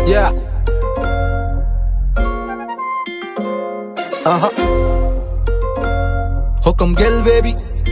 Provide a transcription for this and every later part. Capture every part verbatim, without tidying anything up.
Yeah. Uh-huh. Hukum Gill baby.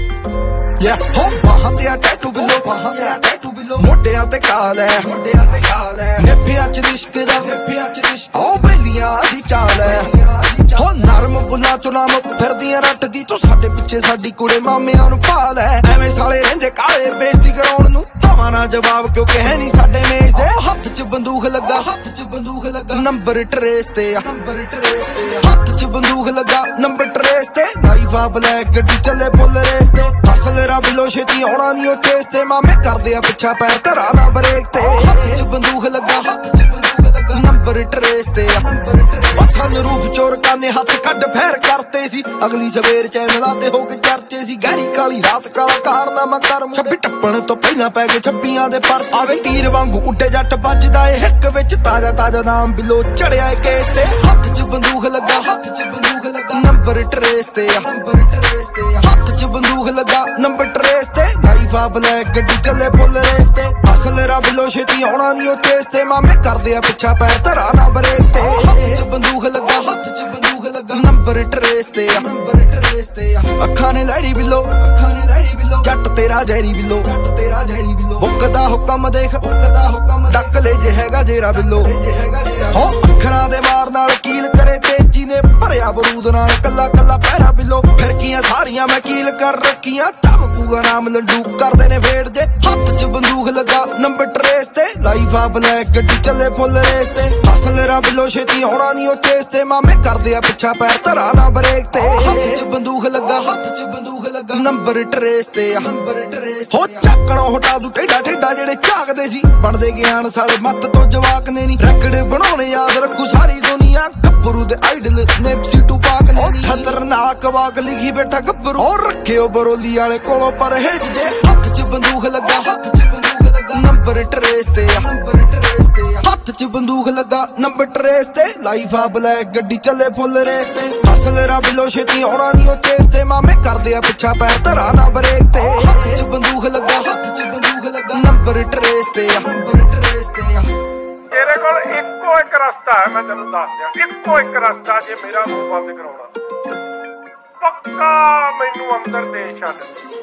Yeah. Ho baਹਾਂ te a tattoo below, baਹਾਂ te a tattoo below. ਮੋਢਿਆਂ ਤੇ ਕਾਲ ਹੈ, ਮੋਢਿਆਂ ਤੇ ਕਾਲ ਹੈ। ਨੇਪਿਆਂ ਚ ਲਿਸ਼ਕ ਦਾ, ਨੇਪਿਆਂ ਚ ਲਿਸ਼ਕ। ਓ ਬੇਲੀਆਂ ਦੀ ਚਾਲ ਹੈ। ਹੋ ਨਰਮ ਬੁੱਲਾਂ ਚੋਂ ਨਾਮ ਫਿਰਦੀਆਂ ਰੱਟਦੀ ਤੂੰ ਸਾਡੇ ਪਿੱਛੇ ਸਾਡੀ ਕੁੜੇ ਮਾਮਿਆਂ ਨੂੰ ਭਾਲ ਹੈ। ਐਵੇਂ ਸਾਲੇ ਰਹਿੰਦੇ ਕਾਲੇ ਬੇਇੱਜ਼ਤੀ ਕਰਾਉਣ ਨੂੰ ਦਵਾਂ ਨਾ ਜਵਾਬ ਕਿਉਂਕਿ ਹੈ ਨਹੀਂ ਸਾਡੇ ਮੇਜ਼ ਤੇ। ਹੱਥ ਚ ਬੰਦੂਕ ਲੱਗਾ, ਹੱਥ ਚ ਬੰਦੂਕ ਲੱਗਾ। ਨੰਬਰ ਟਰੇਸ ਤੇ ਆ, ਨੰਬਰ ਟਰੇਸ ਤੇ ਆ। ਹੱਥ ਚ ਬੰਦੂਕ ਲੱਗਾ, ਨੰਬਰ ਟਰੇਸ ਤੇ। ਲਾਈਫ ਆ ਬਲੈਕ ਗੱਡੀ ਚੱਲੇ ਫੁੱਲ ਰੇਸ ਤੇ। ਅਸਲ ਰੱਬ ਲੋ ਛੇਤੀ ਆਉਣਾ ਨੀ ਉਹ ਚੇਸ ਤੇ। ਮਾਮੇ ਕਰਦੇ ਆ ਪਿੱਛਾ ਪੈਰ ਧਰਾ ਨਾ ਬਰੇਕ ਤੇ। ਹੱਥ ਚ ਬੰਦੂਕ ਲੱਗਾ, ਹੱਥ ਚ ਬੰਦੂਕ ਲੱਗਾ। ਨੰਬਰ ਟਰੇਸ ਤੇ ਆ, ਨੰਬਰ ਟਰੇਸ। ਸਾਨੂੰ ਰੂਪ ਚੋਰ ਕਾਨੇ ਹੱਥ ਕੱਢ ਫੇਰ ਕਰਤੇ ਸੀ। ਅਗਲੀ ਸਵੇਰ ਚੈਨਲਾਂ ਤੇ ਹੋ ਕੇ ਚਰਚੇ ਸੀ। ਗਹਿਰੀ ਕਾਲੀ ਰਾਤ ਕਾਲਾ ਕਾਰਨਾਮਾ ਕਰਮ। ਛੱਬੀ ਟੱਪਣ ਤੋਂ ਪਹਿਲਾਂ ਪੈ ਗਏ ਛੱਬੀਆਂ ਦੇ ਪਰ। ਆਵੇ ਤੀਰ ਵਾਂਗੂ ਉੱਡੇ ਜੱਟ ਵੱਜਦਾ ਏ ਹਿੱਕ ਵਿੱਚ। ਤਾਜ਼ਾ ਤਾਜ਼ਾ ਨਾਮ ਬਿਲੋ ਚੜਿਆ ਏ ਕੇਸ ਤੇ। ਹੱਥ ਚ ਬੰਦੂਕ ਲੱਗਾ, ਹੱਥ ਚ ਬੰਦੂਕ ਲੱਗਾ। ਨੰਬਰ ਟਰੇਸ ਤੇ ਆ, ਨੰਬਰ ਟਰੇਸ ਤੇ ਆ। ਹੱਥ ਚ ਬੰਦੂਕ ਲੱਗਾ, ਨੰਬਰ ਟਰੇਸ ਤੇ। ਲਾਈਫ ਆ ਬਲੈਕ ਗੱਡੀ ਚੱਲੇ ਫੁੱਲ ਰੇਸ ਤੇ। ਅਸਲ ਰੱਬ ਲੋ ਛੇਤੀ ਆਉਣਾ ਨੀ ਉਹ ਚੇਸ ਤੇ। ਮਾਮੇ ਕਰਦੇ ਆ ਪਿੱਛਾ ਪੈਰ ਧਰਾ ਨਾ ਬਰੇਕ ਤੇ। ਹੱਥ ਚ ਬੰਦੂਕ ਲੱਗਾ, ਹੱਥ ਚ ਬੰਦੂਕ ਲੱਗਾ। ਨੰਬਰ ਟਰੇਸ ਤੇ ਆ, ਨੰਬਰ ਟਰੇਸ ਤੇ ਆ। ਅੱਖਾਂ ਨੇ ਲਹਿਰੀ ਬਿੱਲੋ, ਅੱਖਾਂ ਨੇ ਲਹਿਰੀ ਬਿੱਲੋ। ਜੱਟ ਤੇਰਾ ਜ਼ਹਿਰੀ ਬਿੱਲੋ, ਜੱਟ ਤੇਰਾ ਜ਼ਹਿਰੀ ਬਿੱਲੋ। ਬੁੱਕਦਾ ਹੁਕਮ ਦੇਖ, ਬੁੱਕਦਾ ਹੁਕਮ। ਡੱਕ ਲੈ ਜੇ ਹੈਗਾ ਜੇਰਾ ਬਿੱਲੋ, ਜੇ ਹੈਗਾ ਜੇਰਾ। ਹੋ ਅੱਖਰਾਂ ਦੇ ਮਾਰ ਨਾਲ ਕੀਲ ਕਰੇ ਤੇਜੀ ਨੇ ਭਰਿਆ ਬਰੂਦ ਨਾਲ ਕੱਲਾ ਕੱਲਾ ਪਹਿਰਾ ਬਿੱਲੋ। ਫਿਰਕੀਆਂ ਸਾਰੀਆਂ ਮੈਂ ਕੀਲ ਕਰ ਰੱਖੀਆਂ। ਚਮਕੂਗਾ ਨਾਮ ਲੰਡੂ ਕਰਦੇ ਨੇ ਫੇੜ ਜੇ। ਹੱਥ ਚ ਬੰਦੂਕ ਲੱਗਾ, ਨੰਬਰ ਟਰੇਸ ਤੇ। ਲਾਈਫ ਆ ਬਲੈਕ ਗੱਡੀ ਚੱਲੇ ਫੁੱਲ ਰੇਸ ਤੇ। ਅਸਲ ਰੱਬ ਲੋ ਛੇਤੀ ਆਉਣਾ ਨੀ ਉਹ ਚੇਸ ਤੇ। ਮਾਮੇ ਕਰਦੇ ਆ ਪਿੱਛਾ ਪੈਰ ਧਰਾ ਨਾ ਬਰੇਕ ਤੇ। ਹੱਥ ਚ ਬੰਦੂਕ ਲੱਗਾ, ਹੱਥ ਚ ਬੰਦੂਕ ਲੱਗਾ। ਨੰਬਰ ਟਰੇਸ ਤੇ ਆ, ਨੰਬਰ ਟਰੇਸ। ਹੋ ਚੱਕਣੋਂ ਹਟਾ ਦੂ ਟੇਡਾ ਟੇਡਾ ਜਿਹੜੇ ਝਾਕਦੇ ਸੀ। ਬਣਦੇ ਗਿਆਨ ਸਾਲੇ ਮੱਤ ਤੋਂ ਜਵਾਕ ਨੇ ਨੀ। ਰੈਕਡ ਬਣਾਉਣੇ ਯਾਦ ਰੱਖੂ ਸਾਰੀ ਦੁਨੀਆ। ਗੱਭਰੂ ਦੇ ਆਈਡਲ ਨੇਪਸੀ ਟੂਪਾਕ ਨੇ ਨੀ। ਖਤਰਨਾਕ ਵਾਕ ਲਿਖੀ ਬੈਠਾ ਗੱਭਰੂ। ਹੋ ਰੱਖਿਓ ਬਰੋਲੀ ਵਾਲੇ ਕੋਲੋਂ ਪਰਹੇਜ ਜੇ। ਹੱਥ ਚ ਬੰਦੂਕ ਲੱਗਾ, ਹੱਥ ਚ ਬੰਦੂਕ ਲੱਗਾ। ਨੰਬਰ ਟਰੇਸ ਤੇ ਆ, ਨੰਬਰ ਟਰੇਸ ਤੇ ਆ। ਹੱਥ ਚ ਬੰਦੂਕ ਲੱਗਾ, ਨੰਬਰ ਟਰੇਸ ਤੇ। ਲਾਈਫ ਆ ਬਲੈਕ ਗੱਡੀ ਚੱਲੇ ਫੁੱਲ ਰੇਸ ਤੇ। ਅਸਲ ਰੱਬ ਲੋ ਛੇਤੀ ਆਉਣਾ ਨੀ ਉਹ ਚੇਸ ਤੇ। ਮਾਮੇ ਕਰਦੇ ਆ ਪਿੱਛਾ ਪੈਰ ਧਰਾ ਨਾ ਬਰੇਕ ਤੇ। ਹੱਥ ਚ ਬੰਦੂਕ ਲੱਗਾ, ਹੱਥ ਚ ਬੰਦੂਕ ਲੱਗਾ। ਨੰਬਰ ਟਰੇਸ ਤੇ ਆ, ਨੰਬਰ ਟਰੇਸ ਤੇ ਆ। ਤੇਰੇ ਕੋਲ ਇੱਕੋ ਇੱਕ ਰਸਤਾ ਹੈ, ਮੈਂ ਤੈਨੂੰ ਦੱਸ ਦਿਆਂ। ਇੱਕੋ ਇੱਕ ਰਸਤਾ ਜੇ ਮੇਰਾ ਮੂੰਹ ਬੰਦ ਕਰਾਉਣਾ, ਪੱਕਾ ਮੈਨੂੰ ਅੰਦਰ ਦੇ ਛੱਡ।